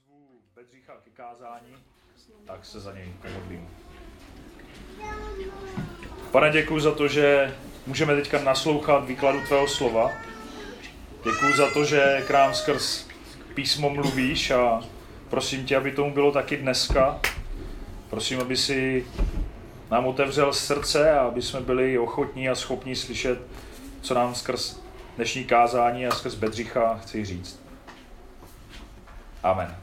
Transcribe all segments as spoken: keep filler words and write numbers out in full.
pozvu Bedřicha ke kázání, tak se za něj pomodlím. Pane, děkuji za to, že můžeme teďka naslouchat výkladu tvého slova. Děkuji za to, že k nám skrz písmo mluvíš a prosím tě, aby tomu bylo taky dneska. Prosím, aby si nám otevřel srdce a aby jsme byli ochotní a schopní slyšet, co nám skrz dnešní kázání a skrz Bedřicha chci říct. Amen.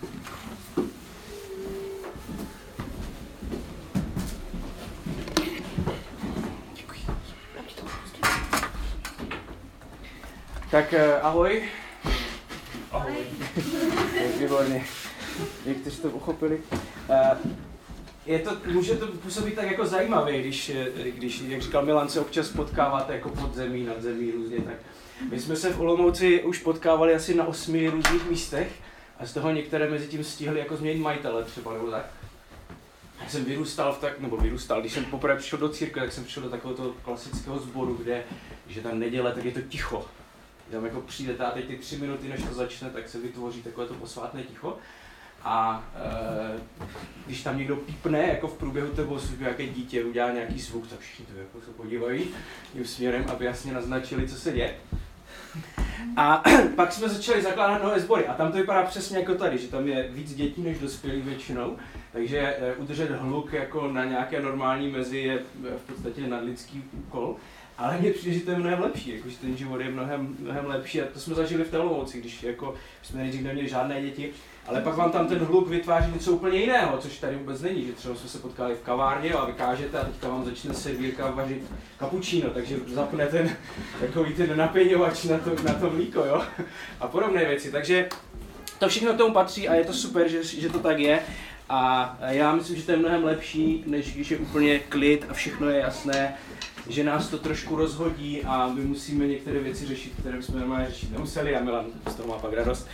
Tak ahoj. Ahoj. Výborně. Někteří to uchopili. Je to, může to působit tak jako zajímavě, když, když, jak říkal Milan, se občas potkáváte jako pod zemí, nad zemí různě. Tak my jsme se v Olomouci už potkávali asi na osmi různých místech a z toho některé mezi tím stihli jako změnit majitele třeba, nebo tak. Já jsem vyrůstal v tak, nebo vyrůstal, když jsem poprvé přišel do církve, tak jsem přišel do takového klasického sboru, kde, že tam neděle, tak je to ticho. Tam jako přijdete a teď ty tři minuty, než to začne, tak se vytvoří takové to posvátné ticho. A e, když tam někdo pípne, jako v průběhu té bohoslužby, jaké dítě udělá nějaký zvuk, tak všichni to jako se podívají tím směrem, aby jasně naznačili, co se děje. A pak jsme začali zakládat nové sbory a tam to vypadá přesně jako tady, že tam je víc dětí než dospělých většinou, takže e, udržet hluk jako na nějaké normální mezi je v podstatě nadlidský úkol. Ale mně přijde, že to je mnohem lepší, jako, že ten život je mnohem, mnohem lepší a to jsme zažili v té Olomouci, když jako, jsme nejdřív neměli žádné děti, ale pak vám tam ten hluk vytváří něco úplně jiného, což tady vůbec není, že třeba jsme se potkali v kavárně a vykážete a teďka vám začne servírka vařit kapučíno, takže zapne ten takový ten napěňovač na to, na to mlíko, jo, a podobné věci, takže to všechno k tomu patří a je to super, že, že to tak je. A já myslím, že to je mnohem lepší, než když je úplně klid a všechno je jasné, že nás to trošku rozhodí a my musíme některé věci řešit, které bychom normálně řešit nemuseli a Milan z toho má pak radost,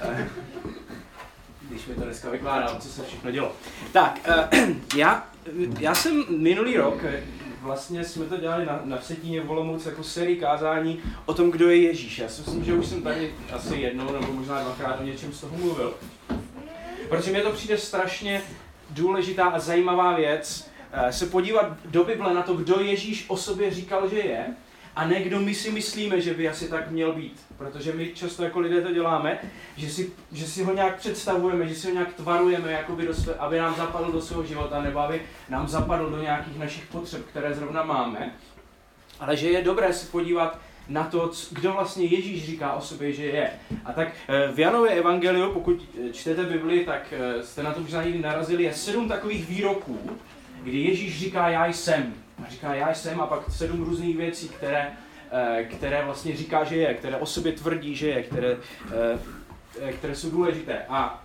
když mi to dneska vykládal, co se všechno dělo. Tak, já, já jsem minulý rok, vlastně jsme to dělali na, na Vsetíně v Olomouci jako sérii kázání o tom, kdo je Ježíš. Já si myslím, že už jsem tady asi jednou nebo možná dvakrát o něčem z toho mluvil. Protože mi to přijde strašně důležitá a zajímavá věc, se podívat do Bible na to, kdo Ježíš o sobě říkal, že je, a ne kdo my si myslíme, že by asi tak měl být. Protože my často jako lidé to děláme, že si, že si ho nějak představujeme, že si ho nějak tvarujeme, jakoby do své, aby nám zapadl do svého života, nebo aby nám zapadl do nějakých našich potřeb, které zrovna máme. Ale že je dobré se podívat na to, kdo vlastně Ježíš říká o sobě, že je. A tak v Janově evangeliu, pokud čtete Bibli, tak jste na to možná někdy narazili, je sedm takových výroků, kdy Ježíš říká já jsem. A říká já jsem a pak sedm různých věcí, které, které vlastně říká, že je, které o sobě tvrdí, že je, které, které jsou důležité. A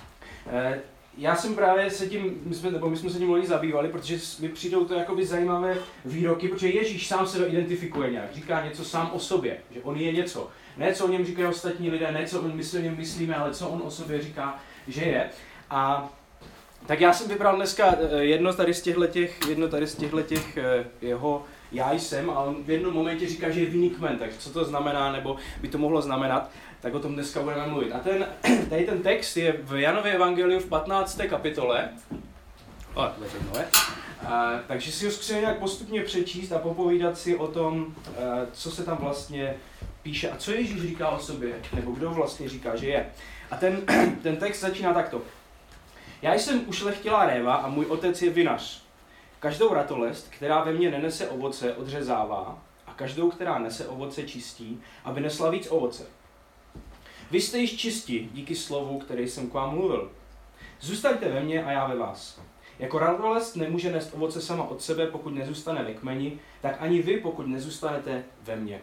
já jsem právě se tím, my jsme, nebo my jsme se tím loni zabývali, protože mi přijdou to jakoby zajímavé výroky, protože Ježíš sám se identifikuje nějak, říká něco sám o sobě, že on je něco. Ne, co o něm říkají ostatní lidé, ne, co my si o něm myslíme, ale co on o sobě říká, že je. A tak já jsem vybral dneska jedno tady z těchhletěch, jedno tady z těchhletěch jeho já jsem, a on v jednom momentě říká, že je vinný kmen, takže co to znamená, nebo by to mohlo znamenat, tak o tom dneska budeme mluvit. A ten, tady ten text je v Janově evangeliu v patnácté kapitole. O, to je a, takže si ho zkusíme nějak postupně přečíst a popovídat si o tom, co se tam vlastně píše a co Ježíš říká o sobě, nebo kdo vlastně říká, že je. A ten, ten text začíná takto. Já jsem ušlechtilá réva a můj otec je vinař. Každou ratolest, která ve mně nenese ovoce, odřezává a každou, která nese ovoce, čistí, aby nesla víc ovoce. Vy jste již čisti díky slovu, který jsem k vám mluvil. Zůstaňte ve mně a já ve vás. Jako ratolest nemůže nést ovoce sama od sebe, pokud nezůstane ve kmeni, tak ani vy, pokud nezůstanete ve mně.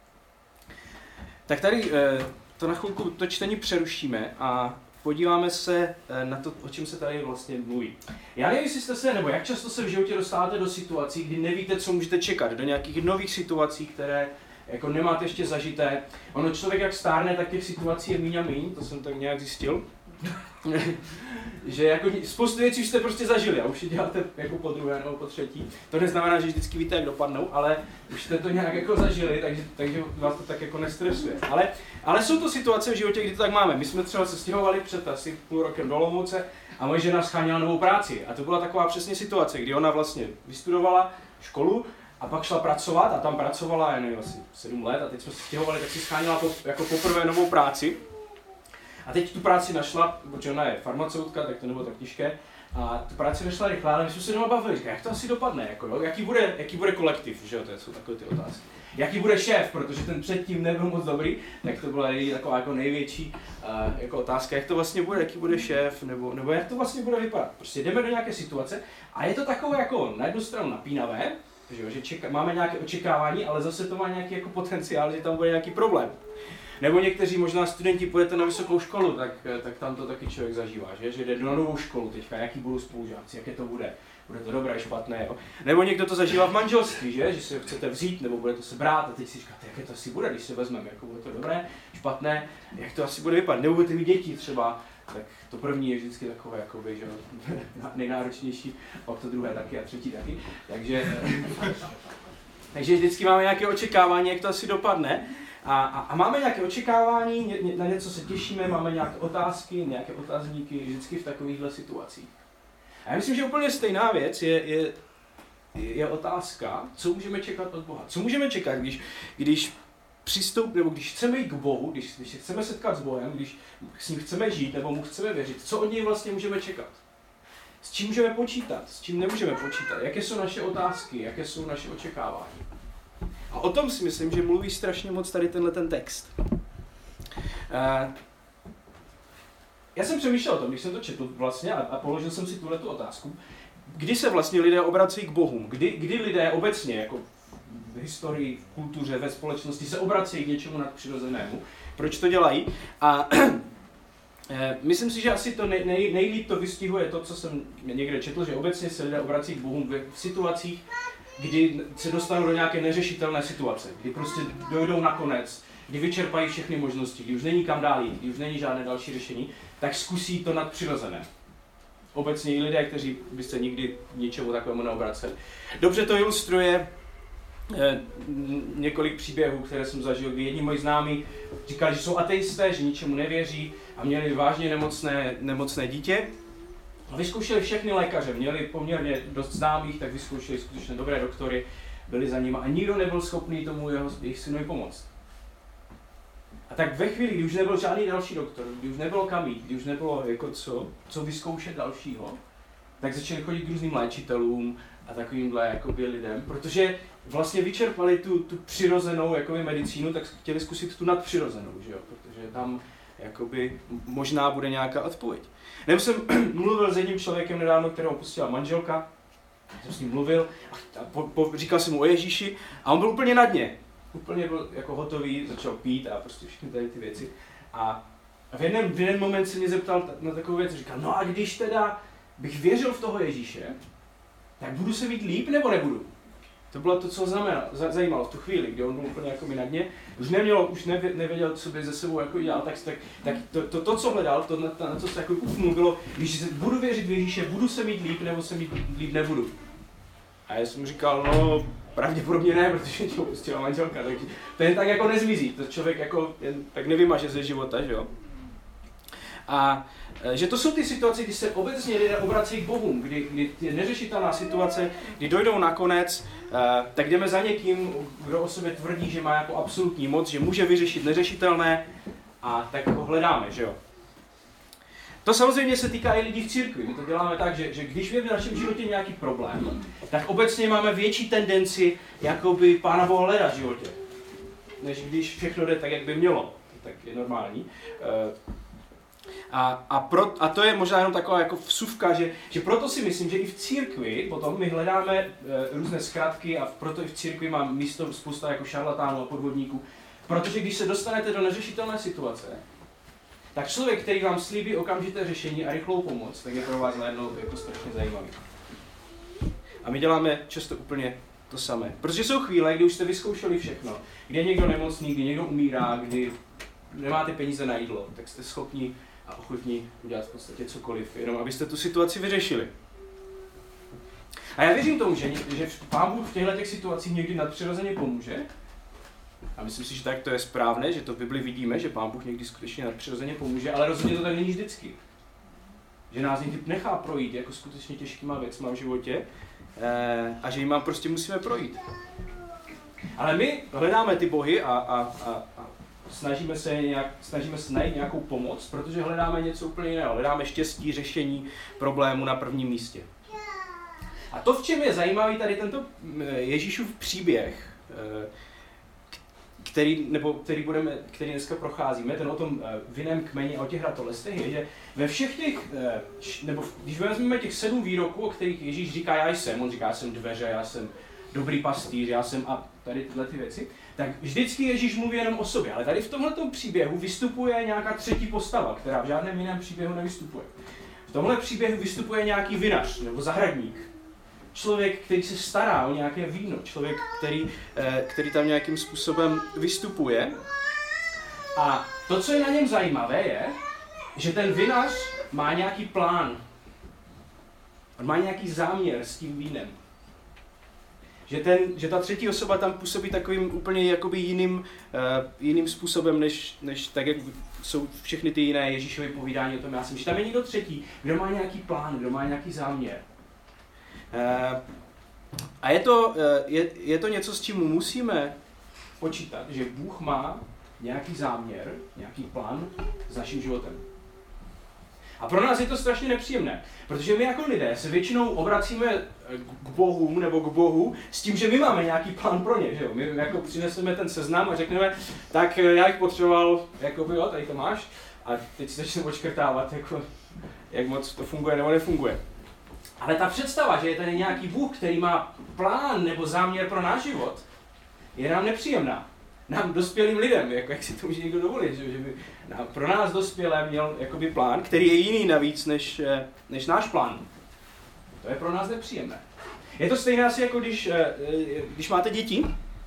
Tak tady to na chvilku to čtení přerušíme a podíváme se na to, o čem se tady vlastně mluví. Já nevím, jestli jste se, nebo jak často se v životě dostáváte do situací, kdy nevíte, co můžete čekat, do nějakých nových situací, které jako nemáte ještě zažité. Ono člověk jak stárne, tak těch situací je míň a míň, to jsem tak nějak zjistil. že jako spoustu věcí jste prostě zažili a už je děláte jako po druhé nebo po třetí. To neznamená, že vždycky víte, jak dopadnou, ale už jste to nějak jako zažili, takže, takže vás to tak jako nestresuje. Ale, ale jsou to situace v životě, kdy to tak máme. My jsme třeba se stěhovali před asi půl rokem do Olomouce a moje žena scháněla novou práci. A to byla taková přesně situace, kdy ona vlastně vystudovala školu a pak šla pracovat a tam pracovala, já nevím, asi sedm let a teď jsme se stěhovali, tak si scháněla po, jako poprvé novou práci. A teď tu práci našla, protože ona je farmaceutka, tak to nebylo tak těžké, a tu práci našla rychle, ale my jsme se doma bavili, říkali, jak to asi dopadne, jako, jo? Jaký, bude, jaký bude kolektiv, že jo, to jsou takové ty otázky. Jaký bude šéf, protože ten předtím nebyl moc dobrý, tak to byla její taková jako největší uh, jako otázka, jak to vlastně bude, jaký bude šéf, nebo, nebo jak to vlastně bude vypadat. Prostě jdeme do nějaké situace a je to takové jako na jednu stranu napínavé, že, jo, že čeka, máme nějaké očekávání, ale zase to má nějaký jako potenciál, že tam bude nějaký problém. Nebo někteří možná studenti půjdete na vysokou školu, tak, tak tam to taky člověk zažívá, že? Že jde na novou školu teďka, jaký budou spolužáci, jaké to bude, bude to dobré, špatné, jo? Nebo někdo to zažívá v manželství, že? Že si ho chcete vzít, nebo budete se brát a teď si říkáte, jaké to asi bude, když se vezmeme, jako bude to dobré, špatné, jak to asi bude vypadat, nebo budete mít děti třeba, tak to první je vždycky takové, jakoby, že nejnáročnější, pak to druhé taky a třetí taky, takže, takže vždycky máme nějaké očekávání, jak to asi dopadne. A, a, a máme nějaké očekávání, ně, ně, na něco se těšíme, máme nějaké otázky, nějaké otazníky vždycky v takovýchhle situacích. A já myslím, že úplně stejná věc je, je, je otázka, co můžeme čekat od Boha. Co můžeme čekat, když, když přistoupíme, nebo když chceme jít k Bohu, když, když se chceme setkat s Bohem, když s ním chceme žít nebo mu chceme věřit, co od něj vlastně můžeme čekat? S čím můžeme počítat, s čím nemůžeme počítat, jaké jsou naše otázky, jaké jsou naše očekávání. A o tom si myslím, že mluví strašně moc tady tenhle ten text. Uh, já jsem přemýšlel o tom, když jsem to četl vlastně a, a položil jsem si tuhletu otázku, kdy se vlastně lidé obracejí k Bohu, kdy, kdy lidé obecně, jako v historii, v kultuře, ve společnosti se obracejí k něčemu nadpřirozenému, proč to dělají. A myslím si, že asi to nej, nej, nejlíp to vystihuje to, co jsem někde četl, že obecně se lidé obrací k Bohu v situacích, kdy se dostanou do nějaké neřešitelné situace, kdy prostě dojdou na konec, kdy vyčerpají všechny možnosti, kdy už není kam dál jít, kdy už není žádné další řešení, tak zkusí to nadpřirozené. Obecně i lidé, kteří by se nikdy ničemu takovému neobraceli. Dobře to ilustruje eh, několik příběhů, které jsem zažil, kdy jedni moji známí říkali, že jsou ateisté, že ničemu nevěří a měli vážně nemocné, nemocné dítě. Vyzkoušeli všechny lékaře, měli poměrně dost známých, tak vyzkoušeli skutečně dobré doktory, byli za nimi a nikdo nebyl schopný tomu jeho, jejich synovi pomoct. A tak ve chvíli, kdy už nebyl žádný další doktor, kdy už nebylo kam jít, kdy už nebylo jako co, co vyzkoušet dalšího, tak začali chodit k různým léčitelům a takovýmhle jakoby lidem, protože vlastně vyčerpali tu, tu přirozenou jakoby medicínu, tak chtěli zkusit tu nadpřirozenou, že jo? Protože tam jakoby možná bude nějaká odpověď. Nebo jsem mluvil s jedním člověkem nedávno, kterého opustila manželka, jsem s ním mluvil a po, po, říkal jsem mu o Ježíši a on byl úplně na dně. Úplně byl jako hotový, začal pít a prostě všechny tady ty věci. A v jeden, v jeden moment se mě zeptal na takovou věc, říkal, no a když teda bych věřil v toho Ježíše, tak budu se mít líp nebo nebudu? To bylo to, co znamenalo, zajímalo v tu chvíli, kdy on byl úplně jako mi na dně. Už neměl, už nevěděl, co by ze sebou jako dělal, tak, tak, tak to, to, to, co hledal, to, na, na co se jako upnul, bylo, když budu věřit v Ježíše, budu se mít líp, nebo se mít líp nebudu. A já jsem mu říkal, no pravděpodobně ne, protože tě opustila manželka, takže to jen tak jako nezmizí, to člověk jako jen tak nevymaže ze života, že jo. A že to jsou ty situace, kdy se obecně lidé obracejí k Bohu, kdy, kdy je neřešitelná situace, kdy dojdou na konec, tak jdeme za někým, kdo o sobě tvrdí, že má jako absolutní moc, že může vyřešit neřešitelné a tak ho hledáme, že jo. To samozřejmě se týká i lidí v církvi. My to děláme tak, že, že když je v našem životě nějaký problém, tak obecně máme větší tendenci jakoby Pána Boha hledat v životě, než když všechno jde tak, jak by mělo. Tak je normální. A, a, pro, a to je možná jenom taková jako vsuvka, že, že proto si myslím, že i v církvi potom my hledáme e, různé zkratky a proto i v církvi mám místo spousta jako šarlatánů a podvodníků. Protože když se dostanete do neřešitelné situace, tak člověk, který vám slíbí okamžité řešení a rychlou pomoc, tak je pro vás najednou jako strašně zajímavý. A my děláme často úplně to samé. Protože jsou chvíle, kdy už jste vyzkoušeli všechno, kdy je někdo nemocný, kdy někdo umírá, kdy nemáte peníze na jídlo, tak jste schopni a ochotní udělat v podstatě cokoliv, jenom abyste tu situaci vyřešili. A já věřím tomu, že, že Pán Bůh v těchto těch situacích někdy nadpřirozeně pomůže. A myslím si, že tak to je správné, že to v Bibli vidíme, že Pán Bůh někdy skutečně nadpřirozeně pomůže, ale rozhodně to tak není vždycky. Že nás někdy nechá projít jako skutečně těžkýma věcma v životě a že jim mám prostě musíme projít. Ale my hledáme ty bohy a, a, a, a snažíme se nějak, snažíme se najít nějakou pomoc, protože hledáme něco úplně jiného. Hledáme štěstí, řešení problému na prvním místě. A to, v čem je zajímavý tady tento Ježíšův příběh, který, nebo který, budeme, který dneska procházíme, ten o tom vinném kmeni a o těch ratolestech, je, že ve všech těch, nebo když vezmeme těch sedm výroků, o kterých Ježíš říká, já jsem, on říká, já jsem dveře, já jsem dobrý pastýř, já jsem a tady tyhle ty věci, tak vždycky Ježíš mluví jenom o sobě, ale tady v tomhletom příběhu vystupuje nějaká třetí postava, která v žádném jiném příběhu nevystupuje. V tomhle příběhu vystupuje nějaký vinař nebo zahradník. Člověk, který se stará o nějaké víno, člověk, který, který tam nějakým způsobem vystupuje. A to, co je na něm zajímavé, je, že ten vinař má nějaký plán. On má nějaký záměr s tím vínem. Že, ten, že ta třetí osoba tam působí takovým úplně jakoby jiným, uh, jiným způsobem, než, než tak, jak jsou všechny ty jiné Ježíšovy povídání o tom já jsem. Že tam je někdo třetí, kdo má nějaký plán, kdo má nějaký záměr. Uh, a je to, uh, je, je to něco, s čím musíme počítat, že Bůh má nějaký záměr, nějaký plán s naším životem. A pro nás je to strašně nepříjemné, protože my jako lidé se většinou obracíme k bohům nebo k Bohu s tím, že my máme nějaký plán pro ně, že jo? My jako přineseme ten seznam a řekneme, tak já bych potřeboval, jako jo, tady to máš, a teď si začneme odškrtávat, jako, jak moc to funguje nebo nefunguje. Ale ta představa, že je tady nějaký Bůh, který má plán nebo záměr pro náš život, je nám nepříjemná. Nám dospělým lidem, jako jak si to může někdo dovolit, že by nám, pro nás dospělé měl jakoby plán, který je jiný navíc než, než náš plán. To je pro nás nepříjemné. Je to stejné asi jako když, když máte děti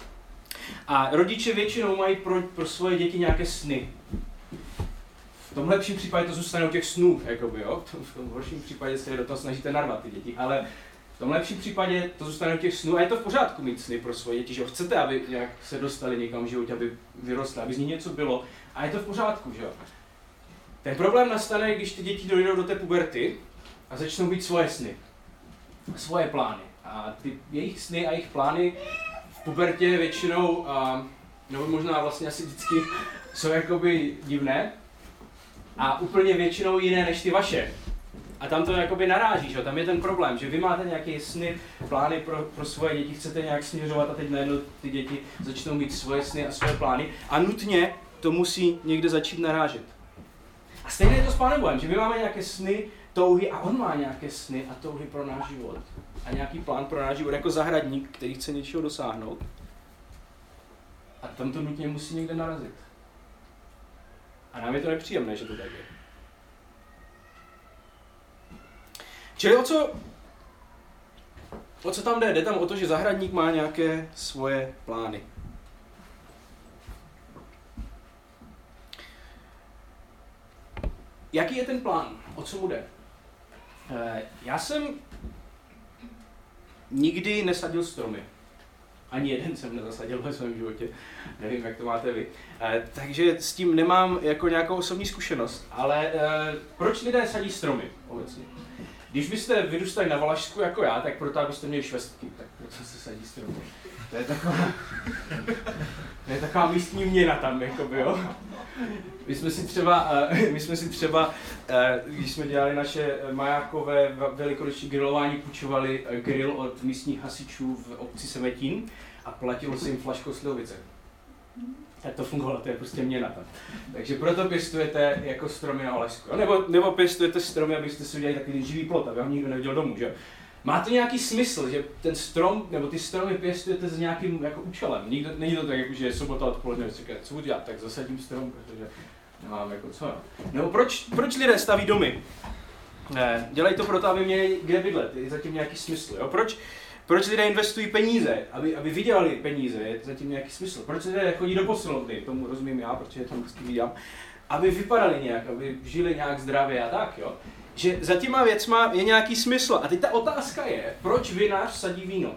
a rodiče většinou mají pro, pro svoje děti nějaké sny. V tom lepším případě to zůstane u těch snů, jakoby, jo? V tom horším případě se do toho snažíte narvat ty děti, ale v tom lepším případě to zůstane u těch snů a je to v pořádku mít sny pro svoje děti, že jo? Chcete, aby nějak se dostali někam v životě, aby vyrostly, aby z ní něco bylo a je to v pořádku, že jo? Ten problém nastane, když ty děti dojdou do té puberty a začnou být svoje sny, svoje plány. A ty jejich sny a jejich plány v pubertě většinou, a, nebo možná vlastně asi vždycky, jsou jakoby divné a úplně většinou jiné než ty vaše. A tam to jakoby naráží, že? Tam je ten problém, že vy máte nějaké sny, plány pro, pro svoje děti, chcete nějak směřovat a teď najednou ty děti začnou mít svoje sny a svoje plány a nutně to musí někde začít narážet. A stejně je to s Pánem Bohem, že my máme nějaké sny, touhy a on má nějaké sny a touhy pro náš život. A nějaký plán pro náš život jako zahradník, který chce něčeho dosáhnout. A tam to nutně musí někde narazit. A nám je to nepříjemné, že to tak je. Čili o co, o co tam jde? Jde tam o to, že zahradník má nějaké svoje plány. Jaký je ten plán? O co mu jde? Já jsem nikdy nesadil stromy. Ani jeden jsem nezasadil ve svém životě. Nevím, jak to máte vy. Takže s tím nemám jako nějakou osobní zkušenost. Ale proč lidé sadí stromy obecně? Když byste vyrůstali na Valašsku jako já, tak proto abyste měli švestky, tak proto se sadí stromy. To je taková, to je taková místní měna tam, jakoby, jo. My jsme si třeba, my jsme si třeba, když jsme dělali naše majákové velikonoční grilování, půjčovali grill od místních hasičů v obci Semetín a platilo se jim flaškou slivovice. Tak to fungovalo, to je prostě měna tam. Takže proto pěstujete jako stromy na Valašsku. Nebo, nebo pěstujete stromy, abyste si udělali takový živý plot, aby vám nikdo neviděl domů, že? Má to nějaký smysl, že ten strom, nebo ty stromy pěstujete s nějakým jako účelem. Nikdo, není to tak, jako, že je sobota odpoledne, říkáte, co budu dělat, tak zasadím strom, protože nemám jako co. Nebo proč, proč lidé staví domy? Ne, dělají to proto, aby měli kde bydlet, je zatím nějaký smysl. Jo? Proč, Proč lidé investují peníze, aby, aby vydělali peníze, je to zatím nějaký smysl. Proč lidé chodí do posilovny, tomu rozumím já, protože to vždycky vidím, aby vypadali nějak, aby žili nějak zdravě a tak, jo. Že za těma věcma je nějaký smysl. A teď ta otázka je, proč vinař sadí víno?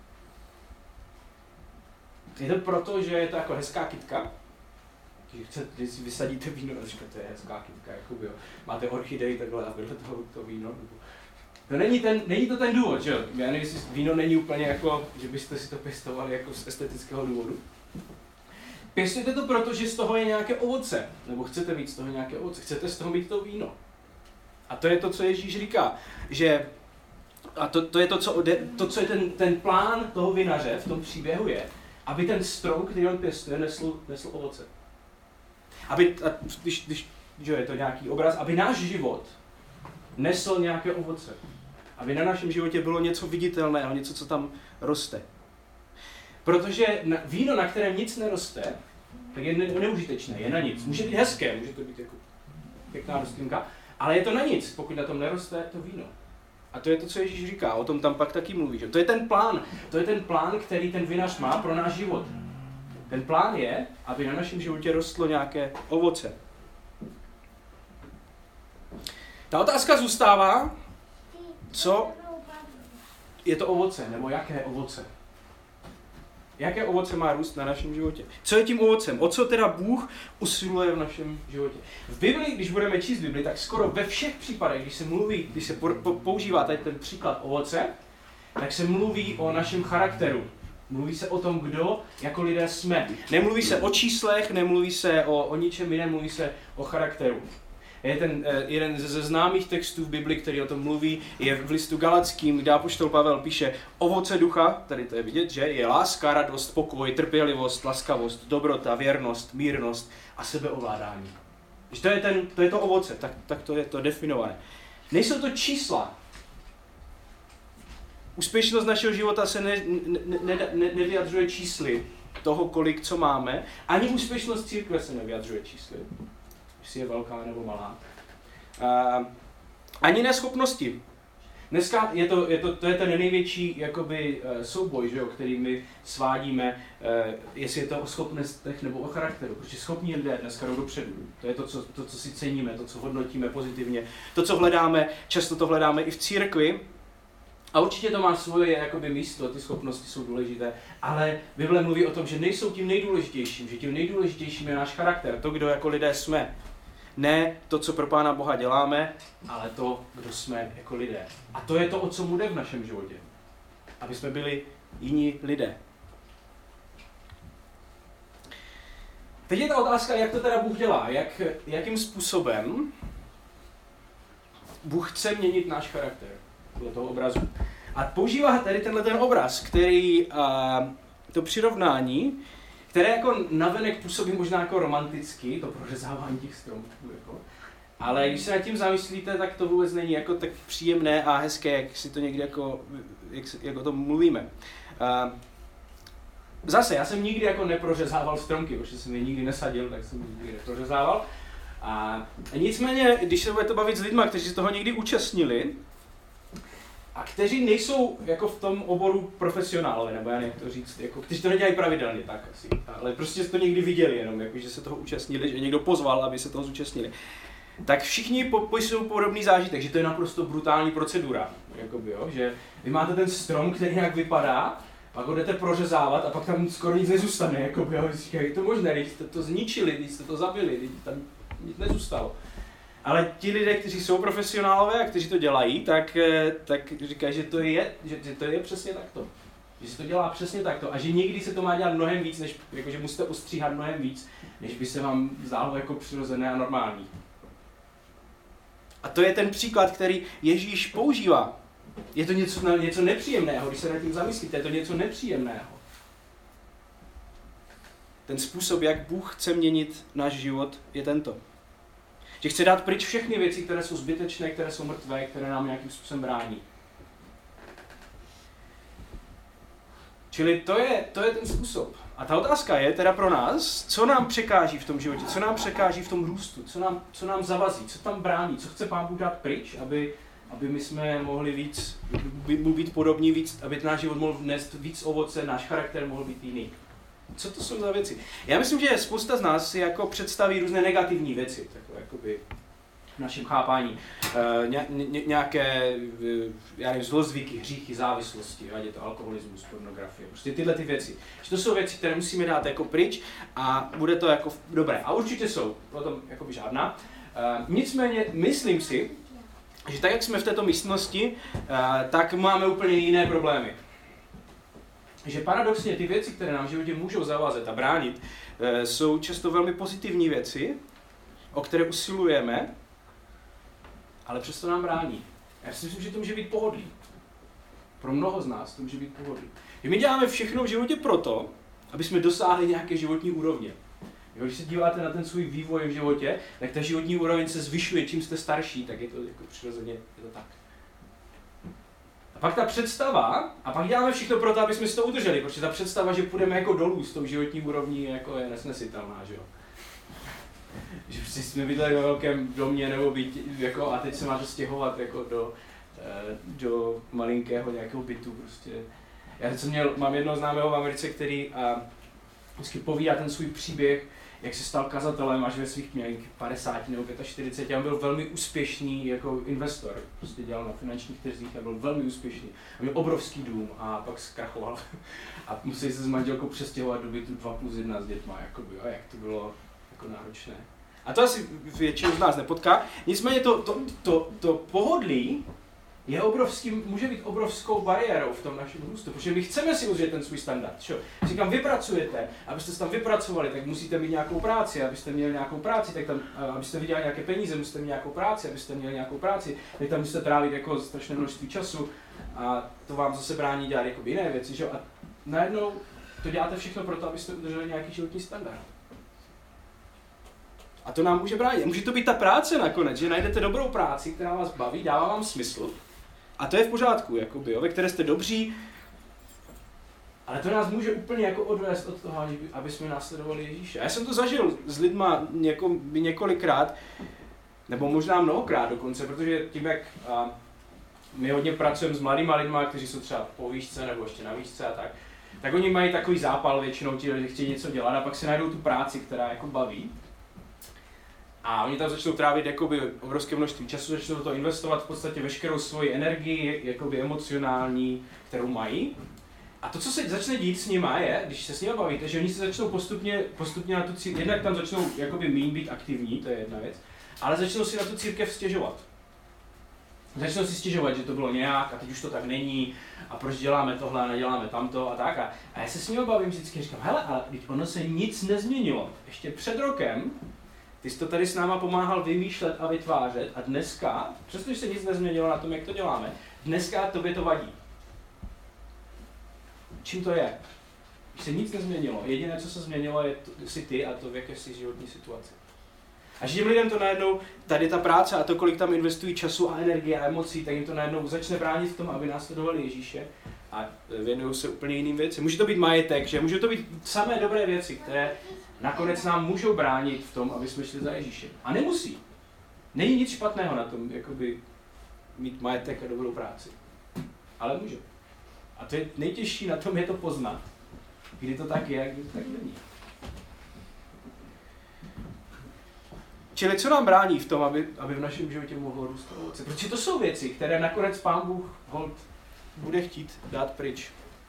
Je to proto, že je to jako hezká kytka? Že, chcete, že si vysadíte víno a říkáte, to je hezká kytka, jakoby, jo. Máte orchidej takhle a vedle toho to víno. To není, ten, není to ten důvod, že jo? Já nevím, jestli víno není úplně jako, že byste si to pěstovali jako z estetického důvodu. Pěstujete to proto, že z toho je nějaké ovoce, nebo chcete mít z toho nějaké ovoce, chcete z toho mít to víno. A to je to, co Ježíš říká, že a to, to je to, co, to, co je ten, ten plán toho vinaře v tom příběhu je, aby ten strom, který on pěstuje, nesl, nesl ovoce. Aby, a když, když že je to nějaký obraz, aby náš život nesl nějaké ovoce. Aby na našem životě bylo něco viditelného, něco, co tam roste. Protože na, víno, na kterém nic neroste, tak je ne, neužitečné, je na nic. Může být hezké, může to být jako pěkná rostlinka, ale je to na nic, pokud na tom neroste to víno. A to je to, co Ježíš říká, o tom tam pak taky mluví. Že? To je ten plán, to je ten plán, který ten vinař má pro náš život. Ten plán je, aby na našem životě rostlo nějaké ovoce. Ta otázka zůstává, co je to ovoce, nebo jaké ovoce. Jaké ovoce má růst na našem životě? Co je tím ovocem? O co teda Bůh usiluje v našem životě? V Bibli, když budeme číst Bibli, tak skoro ve všech případech, když se mluví, když se používá tady ten příklad ovoce, tak se mluví o našem charakteru. Mluví se o tom, kdo jako lidé jsme. Nemluví se o číslech, nemluví se o, o ničem jiném, mluví se o charakteru. Je ten eh, jeden ze známých textů v Bibli, který o tom mluví, je v listu Galackým, kde apoštol Pavel píše ovoce ducha, tady to je vidět, že je láska, radost, pokoj, trpělivost, laskavost, dobrota, věrnost, mírnost a sebeovládání. Že to je, ten, to je to ovoce, tak, tak to je to definované. Nejsou to čísla. Úspěšnost našeho života se ne, ne, ne, ne, nevyjadřuje čísly toho, kolik co máme, ani úspěšnost církve se nevyjadřuje čísly. Jestli je velká nebo malá. Uh, ani neschopnosti. Dneska je to, je to, to je ten největší jakoby, uh, souboj, že jo, který my svádíme, uh, jestli je to o schopnostech nebo o charakteru. Protože schopní lidé dneska jdou dopředu. To je to co, to, co si ceníme, to, co hodnotíme pozitivně. To, co hledáme, často to hledáme i v církvi. A určitě to má svoje jakoby, místo, ty schopnosti jsou důležité, ale Bible mluví o tom, že nejsou tím nejdůležitějším, že tím nejdůležitějším je náš charakter, to, kdo jako lidé jsme. Ne to, co pro Pána Boha děláme, ale to, kdo jsme jako lidé. A to je to, o co mu jde v našem životě. Aby jsme byli jiní lidé. Teď je ta otázka, jak to teda Bůh dělá, jak, jakým způsobem Bůh chce měnit náš charakter. Podle toho obrazu. A používá tady tenhle ten obraz, který uh, to přirovnání, které jako navenek působí možná jako romanticky, to prořezávání těch stromků, jako. Ale když se nad tím zamyslíte, tak to vůbec není jako tak příjemné a hezké, jak si to někdy jako, jak, jak o tom mluvíme. Uh, zase, já jsem nikdy jako neprořezával stromky, protože jsem je nikdy nesadil, tak jsem nikdy neprořezával. A nicméně, když se budete bavit s lidmi, kteří se toho někdy účastnili, a kteří nejsou jako v tom oboru profesionálové, nebo já nevím, jak to říct, jako, kteří to nedělají pravidelně, tak asi, ale prostě to někdy viděli jenom, jako, že se toho účastnili, že někdo pozval, aby se toho zúčastnili. Tak všichni popisují podobný zážitek, že to je naprosto brutální procedura, jakoby, jo? Že vy máte ten strom, který nějak vypadá, pak ho jdete prořezávat a pak tam skoro nic nezůstane, jakoby, jo? Říkají, je to možné, když jste to zničili, když jste to zabili, když tam nic nezůstalo. Ale ti lidé, kteří jsou profesionálové a kteří to dělají, tak, tak říkají, že to, je, že, že to je přesně takto. Že se to dělá přesně takto a že někdy se to má dělat mnohem víc, než, jako, že musíte ustříhat mnohem víc, než by se vám zdálo jako přirozené a normální. A to je ten příklad, který Ježíš používá. Je to něco, něco nepříjemného, když se nad tím zamyslíte, je to něco nepříjemného. Ten způsob, jak Bůh chce měnit náš život, je tento. Že chce dát pryč všechny věci, které jsou zbytečné, které jsou mrtvé, které nám nějakým způsobem brání. Čili to je, to je ten způsob. A ta otázka je teda pro nás, co nám překáží v tom životě, co nám překáží v tom růstu, co nám, co nám zavazí, co tam brání, co chce Pán Bůh dát pryč, aby, aby my jsme mohli víc, mu být podobní, víc, aby náš život mohl nést víc ovoce, náš charakter mohl být jiný. Co to jsou za věci? Já myslím, že spousta z nás si jako představí různé negativní věci, takové jakoby v našem chápání. E, ně, ně, nějaké, já nevím, zlozvyky, hříchy, závislosti, ať je to alkoholismus, pornografie, prostě tyhle ty věci. Že to jsou věci, které musíme dát jako pryč a bude to jako dobré. A určitě jsou, potom jakoby žádná. E, nicméně myslím si, že tak, jak jsme v této místnosti, e, tak máme úplně jiné problémy. Že paradoxně ty věci, které nám v životě můžou zavázet a bránit, e, jsou často velmi pozitivní věci, o které usilujeme, ale přesto nám brání. Já si myslím, že to může být pohodlí. Pro mnoho z nás to může být pohodlí. Že my děláme všechno v životě proto, aby jsme dosáhli nějaké životní úrovně. Jo, když se díváte na ten svůj vývoj v životě, tak ta životní úroveň se zvyšuje, čím jste starší, tak je to jako přirozeně, je to tak. A pak ta představa, a pak děláme všechno pro to, aby jsme si to udrželi, protože ta představa, že půjdeme jako dolů s tou životní úrovní, jako je nesnesitelná, že jo. Že prostě jsme bydleli ve velkém domě nebo byt, jako, a teď se máte stěhovat jako do, do malinkého nějakého bytu. Prostě. Já jsem měl, mám jednoho známého v Americe, který a, vždycky povídá ten svůj příběh, jak se stal kazatelem až ve svých nějakých padesáti nebo čtyřiceti pěti a on byl velmi úspěšný jako investor. Prostě dělal na finančních trzích a byl velmi úspěšný. A měl obrovský dům a pak zkrachoval. A museli se s manželkou přestěhovat do bytu dva plus jedna s dětma. Jakoby, a jak to bylo jako náročné. A to asi většinu z nás nepotká. Nicméně to, to, to, to pohodlí je obrovský, může být obrovskou bariérou v tom našem růstu, protože my chceme si udržet ten svůj standard. Čo? Když kam vypracujete, abyste se tam vypracovali, tak musíte mít nějakou práci, abyste měli nějakou práci, tak tam, abyste vydělali nějaké peníze, musíte mít nějakou práci, abyste měli nějakou práci, tak tam musíte trávit jako strašné množství času a to vám zase brání dělat jako jiné věci. Čo? A najednou to děláte všechno pro to, abyste udrželi nějaký životní standard. A to nám může bránit. Může to být ta práce nakonec, že najdete dobrou práci, která vás baví, dává vám smysl. A to je v pořádku, jakoby, jo, ve které jste dobří. Ale to nás může úplně jako odvést od toho, aby jsme následovali Ježíše. Já jsem to zažil s lidma něko, několikrát, nebo možná mnohokrát dokonce, protože tím, jak a, my hodně pracujeme s mladýma lidma, kteří jsou třeba po výšce nebo ještě na výšce a tak, tak oni mají takový zápal většinou, že chtějí něco dělat a pak si najdou tu práci, která jako baví. A oni tam začnou trávit jakoby obrovské množství času, začnou do toho investovat v podstatě veškerou svoji energii, jakoby emocionální, kterou mají. A to, co se začne dít s nima je, když se s nimi bavíte, že oni se začnou postupně, postupně na tu církev, jednak tam začnou jakoby míň být aktivní, to je jedna věc, ale začnou si na tu církev stěžovat. Začnou si stěžovat, že to bylo nějak a teď už to tak není a proč děláme tohle a neděláme tamto a tak. A, a já se s nimi bavím vždycky, říkám, hele, ale teď ono se nic nezměnilo. Ještě před rokem ty jsi to tady s náma pomáhal vymýšlet a vytvářet a dneska, přestože se nic nezměnilo na tom, jak to děláme, dneska tobě to vadí. Čím to je? Když se nic nezměnilo, jediné, co se změnilo, je to, jsi ty a to, v jaké jsi životní situaci. A že těm lidem to najednou, tady ta práce a to, kolik tam investují času a energie a emocí, tak jim to najednou začne bránit v tom, aby následovali Ježíše a věnují se úplně jiným věcem. Může to být majetek, že může to být samé dobré věci, které nakonec nám můžou bránit v tom, aby jsme šli za Ježíšem. A nemusí. Není nic špatného na tom, jakoby mít majetek a dobrou práci. Ale může. A to je nejtěžší na tom je to poznat, kdy to tak je a kdy to tak není. Čili co nám brání v tom, aby, aby v našem životě mohlo růst ovoce? Protože to jsou věci, které nakonec Pán Bůh hold bude chtít dát pryč.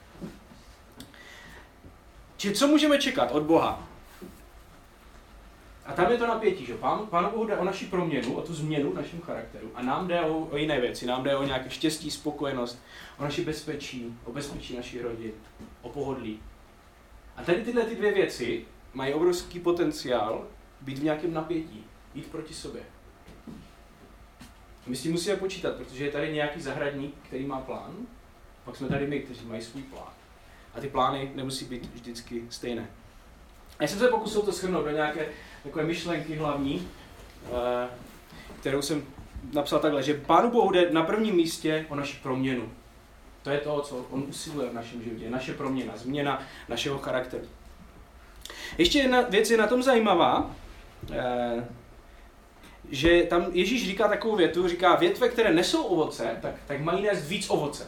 Čili co můžeme čekat od Boha? A tam je to napětí, že Pán, Pánu Bohu jde o naši proměnu, o tu změnu v našem charakteru. A nám jde o, o jiné věci. Nám jde o nějaké štěstí, spokojenost, o naši bezpečí, o bezpečí našich rodin, o pohodlí. A tady tyhle ty dvě věci mají obrovský potenciál být v nějakém napětí, jít proti sobě. My s tím musíme počítat, protože je tady nějaký zahradník, který má plán, pak jsme tady my, kteří mají svůj plán. A ty plány nemusí být vždycky stejné. Já jsem se pokusil to shrnout do nějaké takové myšlenky hlavní, kterou jsem napsal takhle, že Pánu Bohu jde na prvním místě o naši proměnu. To je to, co on usiluje v našem životě, naše proměna, změna našeho charakteru. Ještě jedna věc je na tom zajímavá, že tam Ježíš říká takovou větu, říká, větve, které nesou ovoce, tak, tak mají nést víc ovoce.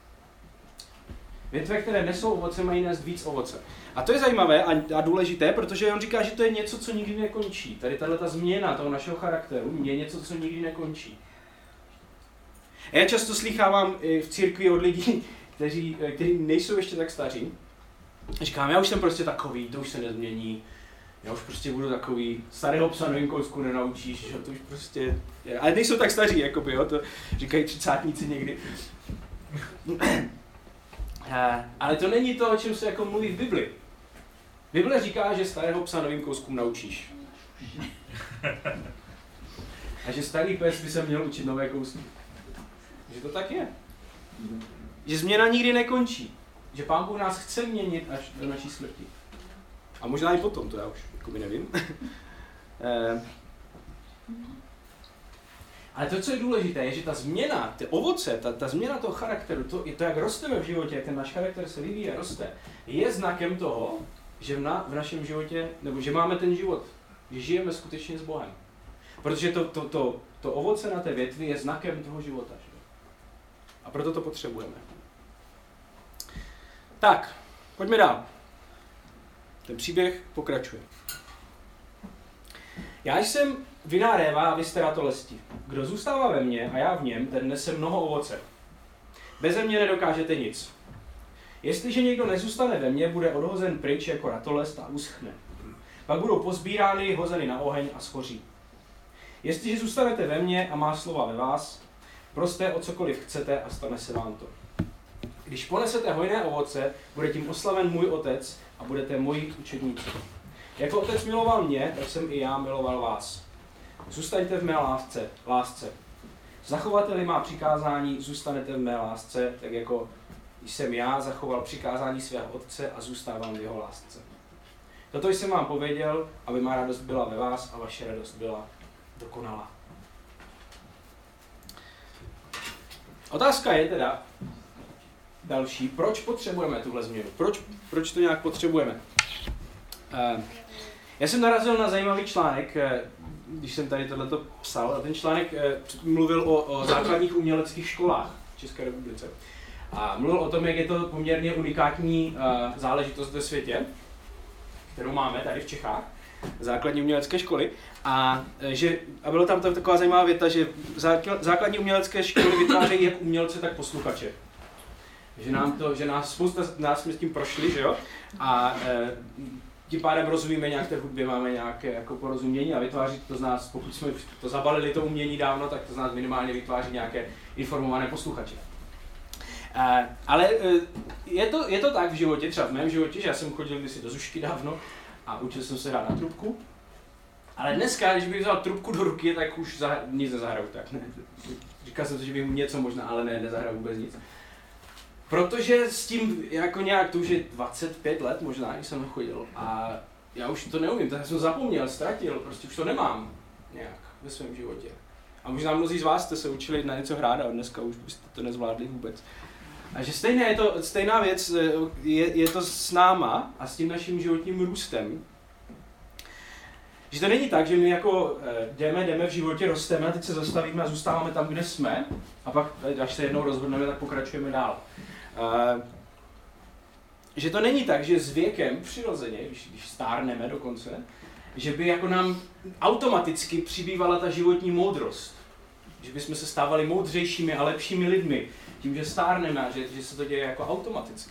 Větve, které nesou ovoce, mají nést víc ovoce. A to je zajímavé a, a důležité, protože on říká, že to je něco, co nikdy nekončí. Tady tato změna toho našeho charakteru je něco, co nikdy nekončí. A já často slýchávám v církvi od lidí, kteří, kteří nejsou ještě tak staří. Říkám, já už jsem prostě takový, to už se nezmění. Já už prostě budu takový, starého psa novým kousku nenaučíš, že to už prostě je. Ale nejsou tak staří, jakoby, jo, to říkají třicátníci někdy. Ale to není to, o čem se jako mluví v Bibli. Bible říká, že starého psa novým kouskům naučíš. A že starý pes by se měl učit nové kousky. Že to tak je. Že změna nikdy nekončí. Že Pán Bůh nás chce měnit až do naší smrti. A možná i potom, to já už jakoby nevím. Ale to, co je důležité, je, že ta změna, ty ovoce, ta, ta změna toho charakteru, to, to, jak rosteme v životě, jak ten náš charakter se vyvíjí a roste, je znakem toho, že v, na, v našem životě, nebo že máme ten život, že žijeme skutečně s Bohem. Protože to, to, to, to ovoce na té větvi je znakem toho života. Že? A proto to potřebujeme. Tak, pojďme dál. Ten příběh pokračuje. Já jsem vina réva a vy stratolesti. Kdo zůstává ve mně a já v něm, ten nese mnoho ovoce. Beze mě nedokážete nic. Jestliže někdo nezůstane ve mně, bude odhozen pryč jako ratolest a uschne. Pak budou pozbírány, hozeny na oheň a schoří. Jestliže zůstanete ve mně a má slova ve vás, proste o cokoliv chcete a stane se vám to. Když ponesete hojné ovoce, bude tím oslaven můj otec a budete moji učedníci. Jako otec miloval mě, tak jsem i já miloval vás. Zůstaňte v mé lásce, lásce. Zachovateli má přikázání, zůstanete v mé lásce, tak jako jsem já zachoval přikázání svého otce a zůstávám v jeho lásce. Toto jsem vám pověděl, aby má radost byla ve vás a vaše radost byla dokonalá. Otázka je teda další, proč potřebujeme tuhle změnu? Proč, proč to nějak potřebujeme? Uh, já jsem narazil na zajímavý článek, když jsem tady tohleto psal, a ten článek mluvil o, o základních uměleckých školách v České republice. A mluvil o tom, jak je to poměrně unikátní uh, záležitost ve světě, kterou máme tady v Čechách, základní umělecké školy. A, že, a byla tam taková zajímavá věta, že základní umělecké školy vytvářejí jak umělce, tak posluchače. Že nám to, že nás spousta nás jsme s tím prošli, že jo? A e, tím pádem rozumíme nějak té hudbě, máme nějaké jako porozumění a vytváří to z nás, pokud jsme to zabalili to umění dávno, tak to z nás minimálně vytváří nějaké informované posluchače. E, ale e, je, to, je to tak v životě, třeba v mém životě, že já jsem chodil kdysi do zušky dávno a učil jsem se hrát na trubku. Ale dneska, když bych vzal trubku do ruky, tak už zah- nic nezahraju, tak ne. Říkal jsem si, že bych mu něco možná, ale ne, nezahraju vůbec nic. Protože s tím jako nějak, to už je dvacet pět let možná, když jsem chodil a já už to neumím, tak jsem zapomněl, ztratil, prostě už to nemám nějak ve svém životě. A možná mnozí z vás jste se učili na něco hrát a dneska už byste to nezvládli vůbec. A že stejné je to, stejná věc je, je to s náma a s tím naším životním růstem. Že to není tak, že my jako jdeme, jdeme v životě, rosteme a teď se zastavíme a zůstáváme tam, kde jsme a pak, až se jednou rozhodneme, tak pokračujeme dál. Uh, že to není tak, že s věkem přirozeně, když, když stárneme dokonce, že by jako nám automaticky přibývala ta životní moudrost. Že bychom se stávali moudřejšími a lepšími lidmi tím, že stárneme a že, že se to děje jako automaticky.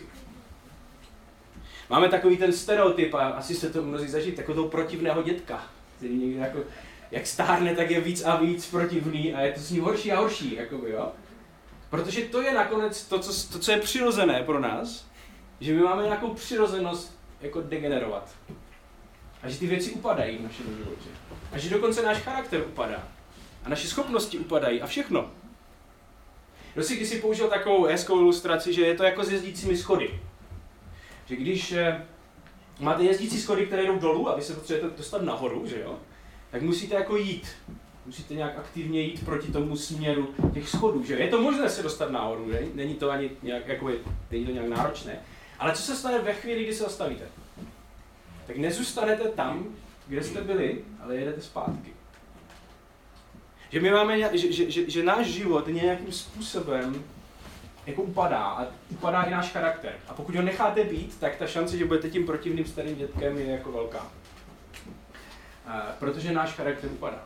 Máme takový ten stereotyp, a asi se to mnozí zažít, takového toho protivného dětka, který někdy jako, jak stárne, tak je víc a víc protivný a je to s ním horší a horší, jakoby, jo. Protože to je nakonec to co, to, co je přirozené pro nás, že my máme nějakou přirozenost jako degenerovat. A že ty věci upadají v našem životě. A že dokonce náš charakter upadá. A naše schopnosti upadají a všechno. Kdo si kdysi použil takovou hezkou ilustraci, že je to jako s jezdícími schody. Že když eh, máte jezdící schody, které jdou dolů a vy se potřebujete dostat nahoru, že jo, tak musíte jako jít. Musíte nějak aktivně jít proti tomu směru těch schodů, že je to možné se dostat nahoru, že? Není to ani nějak, jako je, není to nějak náročné. Ale co se stane ve chvíli, kdy se zastavíte? Tak nezůstanete tam, kde jste byli, ale jedete zpátky. Že my máme, že, že, že, že náš život nějakým způsobem jako upadá a upadá i náš charakter. A pokud ho necháte být, tak ta šance, že budete tím protivným starým dětkem, je jako velká. A, protože náš charakter upadá.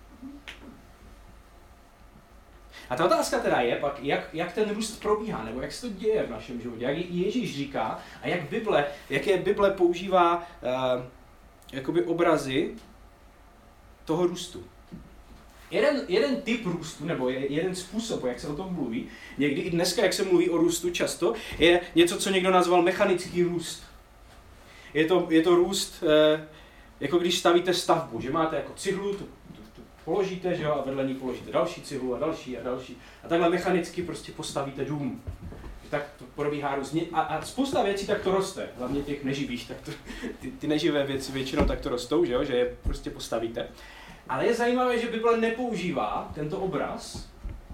A ta otázka teda je pak, jak, jak ten růst probíhá, nebo jak se to děje v našem životě, jak Ježíš říká a jak Bible, jaké Bible používá uh, jakoby obrazy toho růstu. Jeden, jeden typ růstu, nebo jeden způsob, jak se o tom mluví, někdy i dneska, jak se mluví o růstu často, je něco, co někdo nazval mechanický růst. Je to, je to růst, eh, jako když stavíte stavbu, že máte jako cihlu, tu, tu, tu položíte, že jo, a vedle ní položíte další cihlu a další a další. A takhle mechanicky prostě postavíte dům. Tak to probíhá růst. A, a spousta věcí tak to roste, hlavně těch neživých, tak to, ty, ty neživé věci většinou tak to rostou, že jo, že je prostě postavíte. Ale je zajímavé, že Bible nepoužívá tento obraz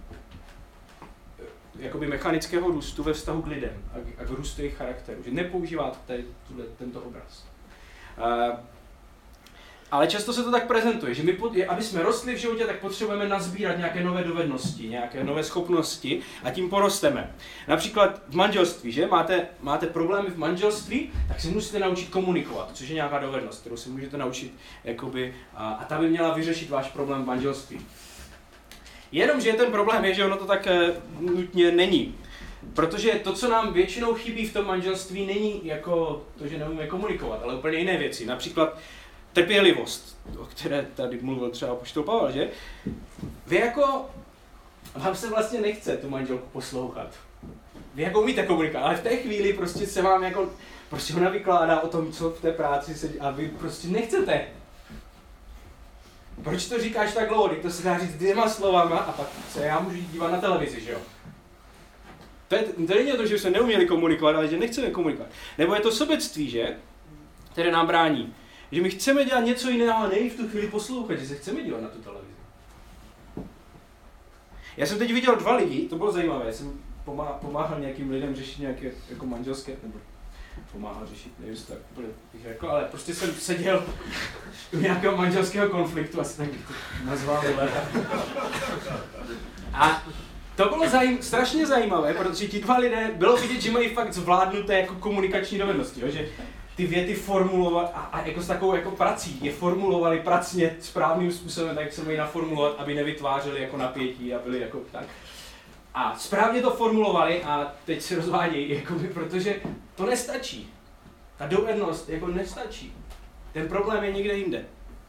jakoby mechanického růstu ve vztahu k lidem a k, a k růstu jejich charakteru. Že nepoužívá tady, tuhle, tento obraz. Uh, ale často se to tak prezentuje, že my, aby jsme rostli v životě, tak potřebujeme nazbírat nějaké nové dovednosti, nějaké nové schopnosti a tím porosteme. Například v manželství, že? Máte, máte problémy v manželství, tak si musíte naučit komunikovat, což je nějaká dovednost, kterou si můžete naučit jakoby, a, a ta by měla vyřešit váš problém v manželství. Jenomže ten problém je, že ono to tak e, nutně není. Protože to, co nám většinou chybí v tom manželství, není jako to, že neumíme komunikovat, ale úplně jiné věci. Například trpělivost, o které tady mluvil třeba apoštol Pavel, že? Vy jako, vám se vlastně nechce tu manželku poslouchat. Vy jako umíte komunikovat, ale v té chvíli prostě se vám jako, prostě ona vykládá o tom, co v té práci se děje a vy prostě nechcete. Proč to říkáš tak dlouho? To se dá říct dvěma slovama a pak se já můžu dívat na televizi, že jo? To, je, to není to, že jsme neuměli komunikovat, ale že nechceme komunikovat. Nebo je to sobectví, že? Které nám brání. Že my chceme dělat něco jiného a nejít v tu chvíli poslouchat, že se chceme dívat na tu televizi. Já jsem teď viděl dva lidi, to bylo zajímavé, já jsem pomáhal, pomáhal nějakým lidem řešit nějaké jako manželské, nebo pomáhal řešit, nevím, tak bych řekl, ale prostě jsem seděl u nějakého manželského konfliktu, asi tak bych to nazval. A to bylo zajím, strašně zajímavé, protože ti dva lidé, bylo vidět, že mají fakt zvládnuté jako komunikační dovednosti, jo? Že ty věty formulovat a, a jako s takovou jako prací, je formulovali pracně správným způsobem, tak jak se mají naformulovat, aby nevytvářeli jako napětí a byli jako tak. A správně to formulovali a teď se rozvádějí, jakoby, protože to nestačí. Ta dovednost jako nestačí. Ten problém je někde jinde.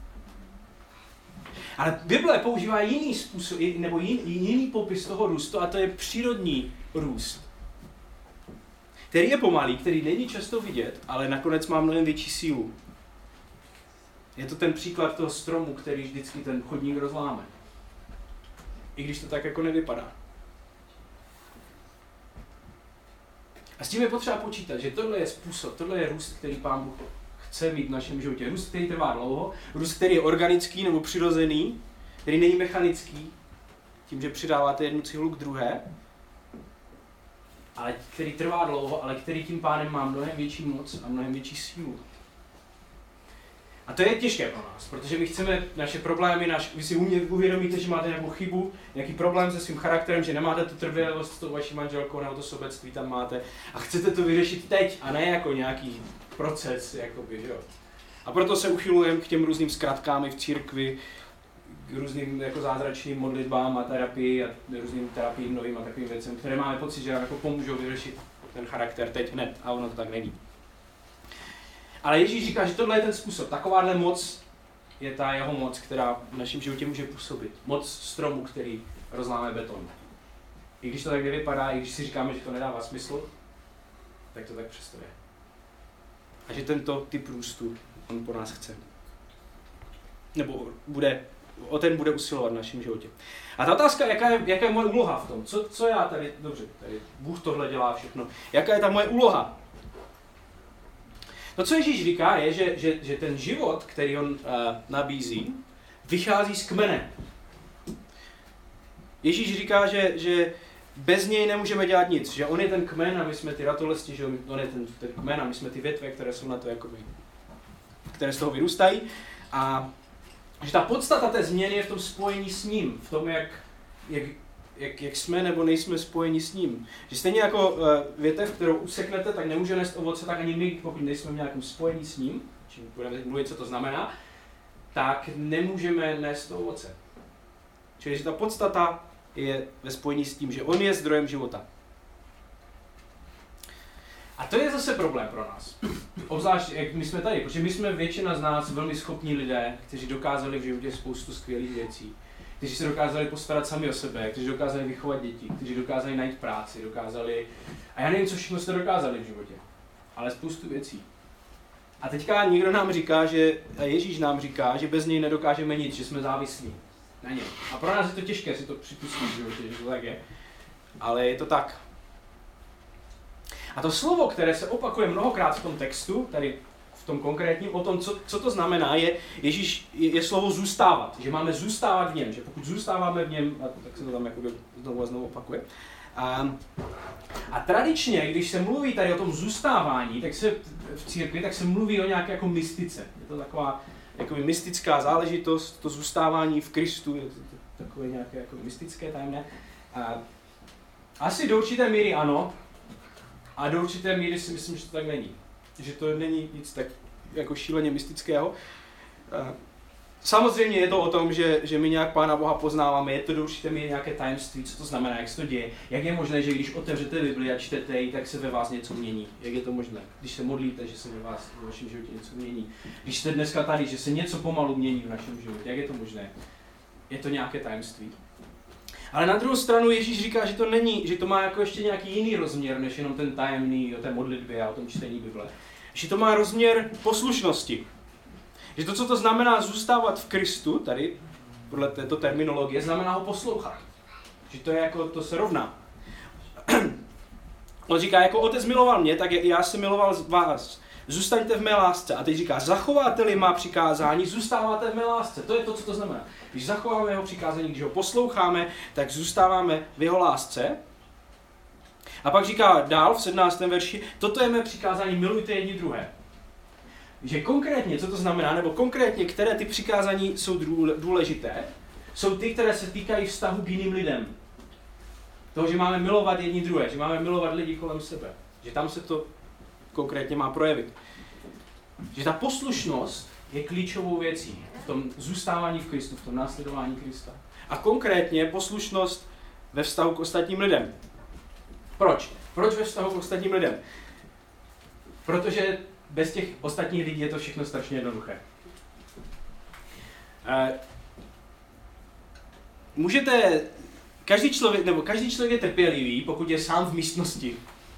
Ale Bible používá jiný způsob, nebo jiný, jiný popis toho růstu a to je přírodní růst. Který je pomalý, který není často vidět, ale nakonec má mnohem větší sílu. Je to ten příklad toho stromu, který vždycky ten chodník rozláme. I když to tak jako nevypadá. A s tím je potřeba počítat, že tohle je způsob, tohle je růst, který Pán Bůh chce mít v našem životě. Růst, který trvá dlouho, růst, který je organický nebo přirozený, který není mechanický, tím, že přidáváte jednu cihlu k druhé, ale který trvá dlouho, ale který tím pádem má mnohem větší moc a mnohem větší sílu. A to je těžké pro nás, protože my chceme naše problémy, naš, vy si uvědomíte, že máte nějakou chybu, nějaký problém se svým charakterem, že nemáte tu trpělivost s tou vaší manželkou, nebo to sobectví tam máte a chcete to vyřešit teď a ne jako nějaký proces, jakoby, že jo. A proto se uchylujeme k těm různým zkratkám i v církvi, k různým jako zázračným modlitbám a terapii a různým terapiím novým a takovým věcem, které máme pocit, že nám jako pomůžou vyřešit ten charakter teď hned a ono to tak není. Ale Ježíš říká, že tohle je ten způsob. Takováhle moc je ta jeho moc, která v našem životě může působit. Moc stromu, který rozláme beton. I když to tak nevypadá, i když si říkáme, že to nedává smysl, tak to tak přesto je. A že tento typ růstu on po nás chce. Nebo bude, o ten bude usilovat v našem životě. A ta otázka, jaká je, jaká je moje úloha v tom? Co, co já tady, dobře, tady Bůh tohle dělá všechno. Jaká je ta moje úloha? To, co Ježíš říká, je, že, že, že ten život, který on uh, nabízí, vychází z kmene. Ježíš říká, že, že bez něj nemůžeme dělat nic, že on je ten kmen a my jsme ty ratolesti, že on je ten, ten kmen a my jsme ty větve, které jsou na to jakoby, které z toho vyrůstají. A Že ta podstata té změny je v tom spojení s ním, v tom, jak, jak, jak, jak jsme nebo nejsme spojeni s ním. Že stejně jako uh, větev, kterou useknete, tak nemůže nést ovoce, tak ani my, pokud nejsme v nějakém spojení s ním, čím budeme mluvit, co to znamená, tak nemůžeme nést to ovoce. Čili že ta podstata je ve spojení s tím, že on je zdrojem života. A to je zase problém pro nás. Obzvlášť, jak my jsme tady, protože my jsme většina z nás velmi schopní lidé, kteří dokázali v životě spoustu skvělých věcí, kteří se dokázali postarat sami o sebe, kteří dokázali vychovat děti, kteří dokázali najít práci, dokázali... A já nevím, co všechno jste dokázali v životě, ale spoustu věcí. A teďka někdo nám říká, že, a Ježíš nám říká, že bez něj nedokážeme nic, že jsme závislí na něm. A pro nás je to těžké si to připustit v životě, že to tak je. Ale je to tak. A to slovo, které se opakuje mnohokrát v tom textu, tady v tom konkrétním, o tom, co, co to znamená, je, Ježíš, je, je slovo zůstávat. Že máme zůstávat v něm, že pokud zůstáváme v něm, a tak se to tam jako znovu a znovu opakuje. A, a tradičně, když se mluví tady o tom zůstávání, tak se v církvi, tak se mluví o nějaké jako mystice. Je to taková jako mystická záležitost, to zůstávání v Kristu, je to, to takové nějaké jako mystické tajemné. A asi do určité míry ano, a do určité míry si myslím, že to tak není. Že to není nic tak jako šíleně mystického. Samozřejmě je to o tom, že, že my nějak Pána Boha poznáváme, je to do určité míry nějaké tajemství, co to znamená, jak se to děje. Jak je možné, že když otevřete Bibli a čtete ji, tak se ve vás něco mění. Jak je to možné? Když se modlíte, že se ve vás v vašem životě něco mění. Když jste dneska tady, že se něco pomalu mění v našem životě. Jak je to možné? Je to nějaké tajemství. Ale na druhou stranu Ježíš říká, že to není, že to má jako ještě nějaký jiný rozměr, než jenom ten tajemný o té modlitbě a o tom čtení Bible. Že to má rozměr poslušnosti. Že to, co to znamená zůstávat v Kristu, tady, podle této terminologie, znamená ho poslouchat. Že to je jako, to se rovná. On říká, jako otec miloval mě, tak já jsem miloval vás. Zůstaňte v mé lásce. A teď říká, zachováte-li má přikázání, zůstáváte v mé lásce. To je to, co to znamená. Když zachováme jeho přikázání, když ho posloucháme, tak zůstáváme v jeho lásce. A pak říká dál v sedmnáctém verši, toto je mé přikázání, milujte jedni druhé. Že konkrétně, co to znamená, nebo konkrétně, které ty přikázání jsou důležité, jsou ty, které se týkají vztahu k jiným lidem. Toho, že máme milovat jedni druhé, že máme milovat lidi kolem sebe. Že tam se to konkrétně má projevit. Že ta poslušnost je klíčovou věcí v tom zůstávání v Kristu, v tom následování Krista. A konkrétně poslušnost ve vztahu k ostatním lidem. Proč? Proč ve vztahu k ostatním lidem? Protože bez těch ostatních lidí je to všechno strašně jednoduché. E, můžete, každý člověk, nebo každý člověk je trpělivý, pokud je sám v místnosti.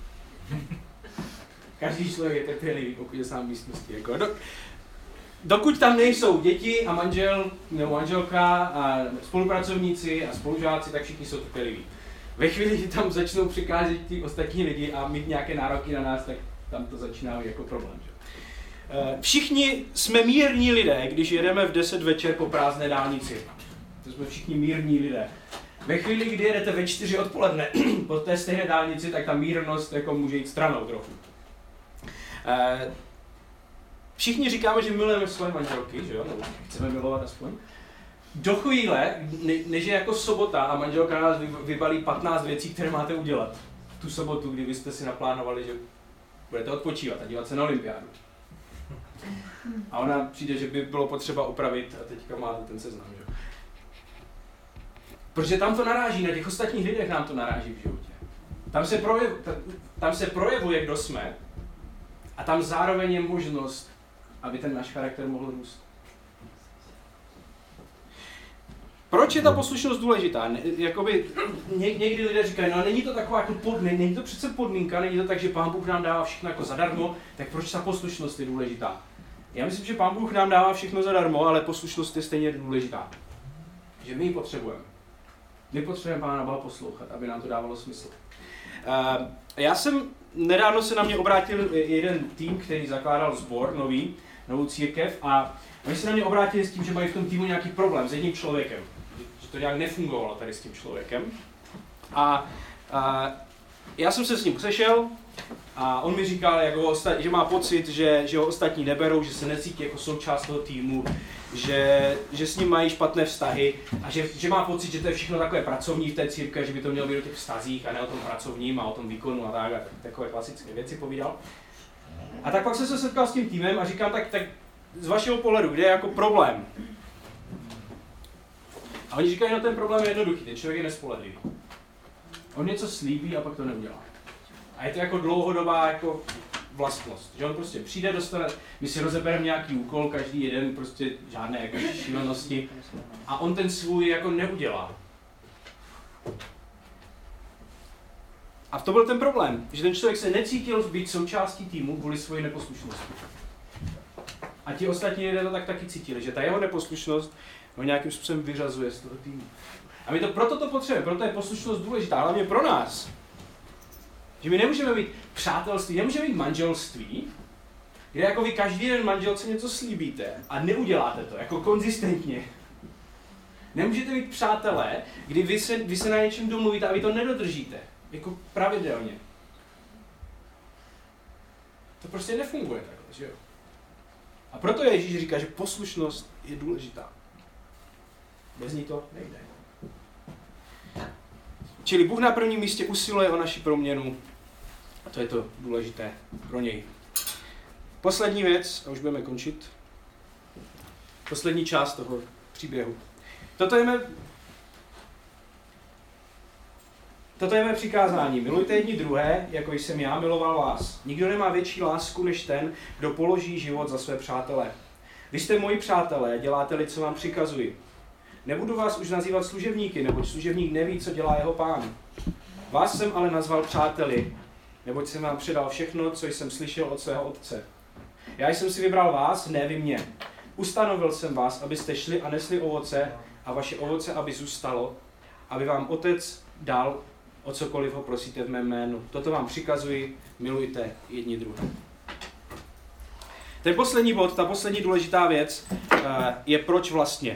Každý člověk je trpělivý, pokud je sám v místnosti. Jako do, dokud tam nejsou děti a manžel nebo manželka a spolupracovníci a spolužáci, tak všichni jsou trpěliví. Ve chvíli, kdy tam začnou přicházet ty ostatní lidi a mít nějaké nároky na nás, tak tam to začíná jako problém. Že? Všichni jsme mírní lidé, když jedeme v deset večer po prázdné dálnici. To jsme všichni mírní lidé. Ve chvíli, kdy jedete ve čtyři odpoledne po té stejné dálnici, tak ta mírnost jako může jít stranou trochu. Všichni říkáme, že milujeme svoje manželky, že jo? Nebo chceme milovat aspoň. Do chvíle, než je jako sobota a manželka nás vybalí patnáct věcí, které máte udělat. Tu sobotu, kdy vy jste si naplánovali, že budete odpočívat a dívat se na olympiádu. A ona přijde, že by bylo potřeba opravit a teďka máte ten seznam, že? Protože tam to naráží, na těch ostatních lidech nám to naráží v životě. Tam se, projev, tam se projevuje, kdo jsme, a tam zároveň je možnost, aby ten náš charakter mohl růst. Proč je ta poslušnost důležitá? Ne, jakoby, ně, někdy lidé říkají, no není to taková jako pod, ne, není to přece podmínka, není to tak, že Pán Bůh nám dává všechno jako zadarmo, tak proč ta poslušnost je důležitá? Já myslím, že Pán Bůh nám dává všechno zadarmo, ale poslušnost je stejně důležitá. Že my ji potřebujeme. My potřebujeme Pána Boha poslouchat, aby nám to dávalo smysl. Uh, já jsem, nedávno se na mě obrátil jeden tým, který zakládal sbor nový, novou církev, a oni se na mě obrátili s tím, že mají v tom týmu nějaký problém s jedním člověkem. Že to nějak nefungovalo tady s tím člověkem. A, a já jsem se s ním sešel a on mi říkal, jako, že má pocit, že, že ho ostatní neberou, že se necítí jako součást toho týmu, že, že s ním mají špatné vztahy a že, že má pocit, že to je všechno takové pracovní v té církvi, že by to mělo být o těch vztazích a ne o tom pracovním a o tom výkonu a tak, a takové klasické věci povídal. A tak pak jsem se setkal s tím týmem a říkám, tak, tak z vašeho pohledu, kde je jako problém? A oni říkají, no ten problém je jednoduchý, ten člověk je nespolehlivý. On něco slíbí a pak to neudělá. A je to jako dlouhodobá jako vlastnost, že on prostě přijde, dostane, my si rozebereme nějaký úkol, každý jeden prostě žádné jako šílenosti a on ten svůj jako neudělá. A to byl ten problém, že ten člověk se necítil být součástí týmu kvůli své neposlušnosti. A ti ostatní lidé to tak taky cítili, že ta jeho neposlušnost ho nějakým způsobem vyřazuje z toho týmu. A my to proto to potřebujeme, proto je poslušnost důležitá, hlavně pro nás. Že my nemůžeme mít přátelství, nemůžeme mít manželství, kde jako vy každý den manželce něco slíbíte a neuděláte to, jako konzistentně. Nemůžete mít přátelé, kdy vy se, vy se na něčem domluvíte a vy to nedodržíte, jako pravidelně. To prostě nefunguje takhle, že jo? A proto Ježíš říká, že poslušnost je důležitá. Bez ní to nejde. Čili Bůh na prvním místě usiluje o naši proměnu a to je to důležité pro něj. Poslední věc, a už budeme končit, poslední část toho příběhu. Toto je mé, toto je mé přikázání. Milujte jedni druhé, jako jsem já miloval vás. Nikdo nemá větší lásku než ten, kdo položí život za své přátele. Vy jste moji přátelé, děláte-li, co vám přikazuji. Nebudu vás už nazývat služebníky, neboť služebník neví, co dělá jeho pán. Vás jsem ale nazval přáteli, neboť jsem vám předal všechno, co jsem slyšel od svého otce. Já jsem si vybral vás, ne vy mě. Ustanovil jsem vás, abyste šli a nesli ovoce a vaše ovoce, aby zůstalo, aby vám otec dal, o cokoliv ho prosíte v mém jménu. Toto vám přikazuji, milujte jedni druhé. Ten poslední bod, ta poslední důležitá věc je proč vlastně.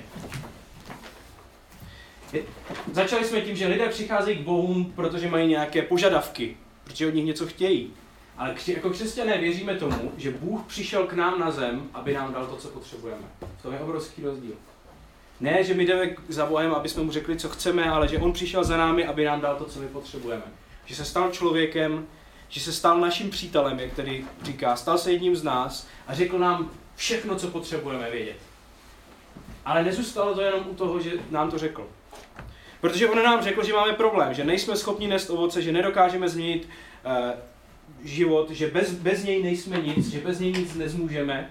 Začali jsme tím, že lidé přicházejí k Bohu, protože mají nějaké požadavky, protože od nich něco chtějí. Ale jako křesťané věříme tomu, že Bůh přišel k nám na zem, aby nám dal to, co potřebujeme. V tom je obrovský rozdíl. Ne, že my jdeme za Bohem, aby jsme mu řekli, co chceme, ale že on přišel za námi, aby nám dal to, co my potřebujeme. Že se stal člověkem, že se stal naším přítelem, jak tedy říká, stal se jedním z nás a řekl nám všechno, co potřebujeme vědět. Ale nezůstalo to jenom u toho, že nám to řekl. Protože on nám řekl, že máme problém, že nejsme schopni nést ovoce, že nedokážeme změnit uh, život, že bez, bez něj nejsme nic, že bez něj nic nezmůžeme.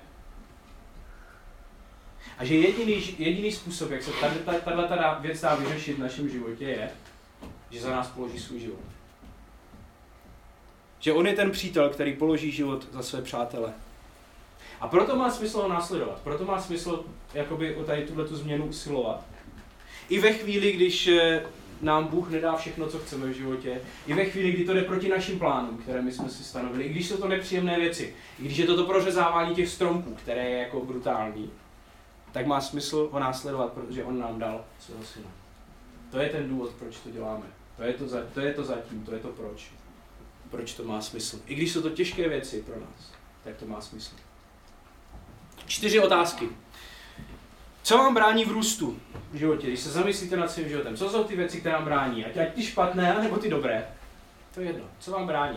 A že jediný, jediný způsob, jak se tato věc dá vyřešit v našem životě, je, že za nás položí svůj život. Že on je ten přítel, který položí život za své přátele. A proto má smysl ho následovat, proto má smysl jakoby o tady tuhletu změnu usilovat. I ve chvíli, když nám Bůh nedá všechno, co chceme v životě, i ve chvíli, kdy to jde proti našim plánům, které my jsme si stanovili, i když jsou to nepříjemné věci, i když je to to prořezávání těch stromků, které je jako brutální, tak má smysl ho následovat, protože on nám dal svého syna. To je ten důvod, proč to děláme. To je to, za, to je to zatím, to je to proč. Proč to má smysl. I když jsou to těžké věci pro nás, tak to má smysl. Čtyři otázky. Co vám brání v růstu v životě, když se zamyslíte nad svým životem? Co jsou ty věci, které vám brání? Ať, ať ty špatné, nebo ty dobré? To je jedno. Co vám brání?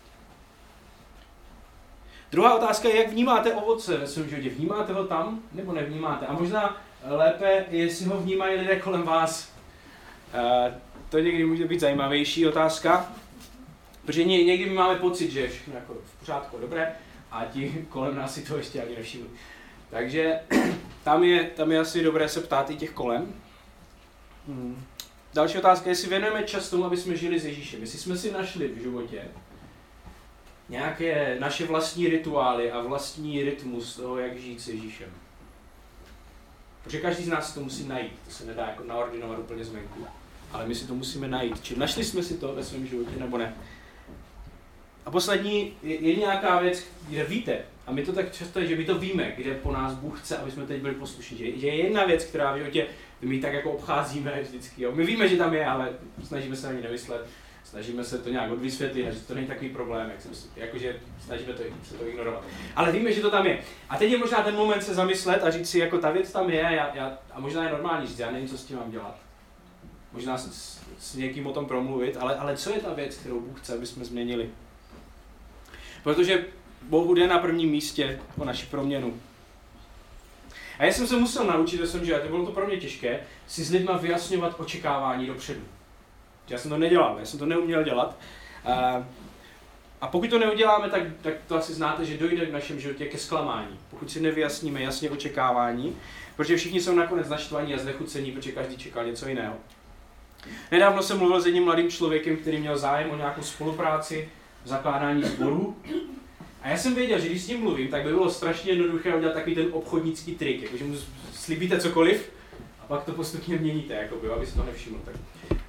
Druhá otázka je, jak vnímáte ovoce ve svém životě. Vnímáte ho tam, nebo nevnímáte? A možná lépe, jestli ho vnímají lidé kolem vás. Uh, to někdy může být zajímavější otázka, protože někdy my máme pocit, že je všechno jako v pořádku, dobré, a ti kolem nás si to ještě ani nevšimli. Takže tam je, tam je asi dobré se ptát i těch kolem. Hmm. Další otázka je, jestli věnujeme čas tomu, aby jsme žili s Ježíšem. Jestli jsme si našli v životě nějaké naše vlastní rituály a vlastní rytmus toho, jak žít s Ježíšem. Protože každý z nás si to musí najít. To se nedá jako naordinovat úplně zvenku. Ale my si to musíme najít. Či našli jsme si to ve svém životě, nebo ne? A poslední je, je nějaká věc, kde víte, a my to tak často je, že my to víme, kde po nás Bůh chce, aby jsme teď byli poslušní. Že, že je jedna věc, která v životě, my tak jako obcházíme vždycky. Jo. My víme, že tam je, ale snažíme se na ní nemyslet. Snažíme se to nějak odvysvětlit, že to není takový problém, jak jsem si, jakože snažíme to, se to ignorovat. Ale víme, že to tam je. A teď je možná ten moment se zamyslet a říct si, jako ta věc tam je já, já, a možná je normální říct, já nevím, co s tím mám dělat. Možná s, s někým o tom promluvit, ale, ale co je ta věc, kterou Bůh chce, aby jsme změnili? Protože Bohu jde na prvním místě o naši proměnu. A já jsem se musel naučit, že jsem, že bylo to pro mě těžké, si s lidma vyjasňovat očekávání dopředu. Já jsem to nedělal, já jsem to neuměl dělat. A, a pokud to neuděláme, tak, tak to asi znáte, že dojde v našem životě ke zklamání. Pokud si nevyjasníme jasně očekávání, protože všichni jsou nakonec naštvaní a znechucení, protože každý čekal něco jiného. Nedávno jsem mluvil s jedním mladým člověkem, který měl zájem o nějakou spolupráci, zakládání sborů. A já jsem věděl, že když s ním mluvím, tak by bylo strašně jednoduché udělat takový ten obchodnický trik, jakože mu slíbíte cokoliv a pak to postupně měníte, jakoby, aby si to nevšiml. Tak.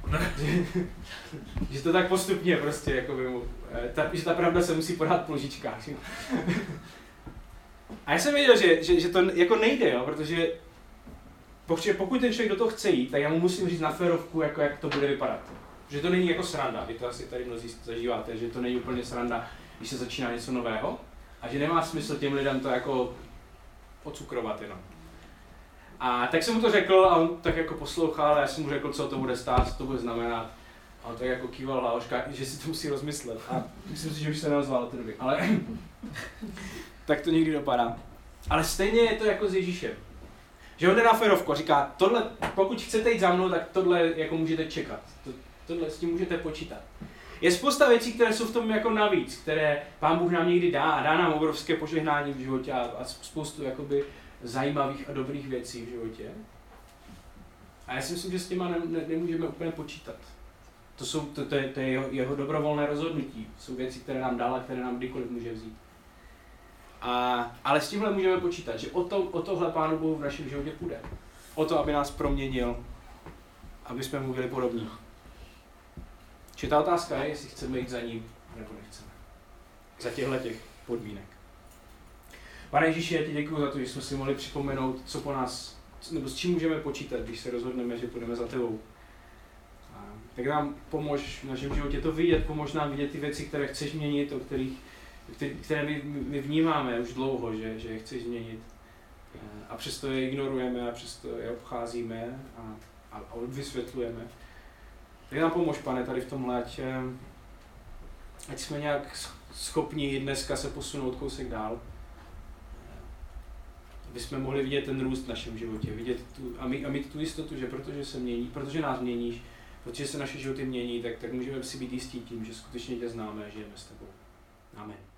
Že to tak postupně prostě, jakoby mu, ta, že ta pravda se musí podat po lžičkách. A já jsem věděl, že, že, že to jako nejde, jo, protože pokud ten člověk do toho chce jít, tak já mu musím říct na férovku, jako jak to bude vypadat. Že to není jako sranda, vy to asi tady mnozí zažíváte, že to není úplně sranda, když se začíná něco nového a že nemá smysl těm lidem to jako ocukrovat jenom. A tak jsem mu to řekl a on tak jako poslouchal a já jsem mu řekl, co to bude stát, co to bude znamenat. A on tak jako kýval hlavou, že si to musí rozmyslet. A myslím si, že už se neozval od té doby, ale tak to někdy dopadá. Ale stejně je to jako s Ježíšem. Že on jde na férovku a říká, tohle, pokud chcete jít za mnou, tak tohle jako můžete čekat. To, tohle s tím můžete počítat. Je spousta věcí, které jsou v tom jako navíc, které Pán Bůh nám někdy dá a dá nám obrovské požehnání v životě a, a spoustu jakoby zajímavých a dobrých věcí v životě. A já si myslím, že s těma ne, ne, nemůžeme úplně počítat. To, jsou, to, to, je, to je jeho, jeho dobrovolné rozhodnutí. Jsou věci, které nám dal a které nám kdykoliv může vzít. A, ale s tímhle můžeme počítat, že o, to, o tohle Pánu Bohu v našem životě půjde. O to, aby nás proměnil, aby jsme mu byli podobní. Čiže ta otázka je, jestli chceme jít za ním, nebo nechceme. Za těchto těch podmínek. Pane Ježíši, já ti děkuji za to, že jsme si mohli připomenout, co po nás, nebo s čím můžeme počítat, když se rozhodneme, že půjdeme za tebou. A tak nám pomož v našem životě to vidět, pomož nám vidět ty věci, které chceš měnit, o kterých, které my, my vnímáme už dlouho, že, že je chceš změnit. A přesto je ignorujeme a přesto je obcházíme a, a, a vysvětlujeme. Tak nám pomož, Pane, tady v tomhle, ať, ať jsme nějak schopni dneska se posunout kousek dál. Aby jsme mohli vidět ten růst v našem životě, vidět tu, a, mít, a mít tu jistotu, že protože se mění, protože nás měníš, protože se naše životy mění, tak, tak můžeme si být jistí tím, že skutečně tě známe a žijeme s tebou. Amen.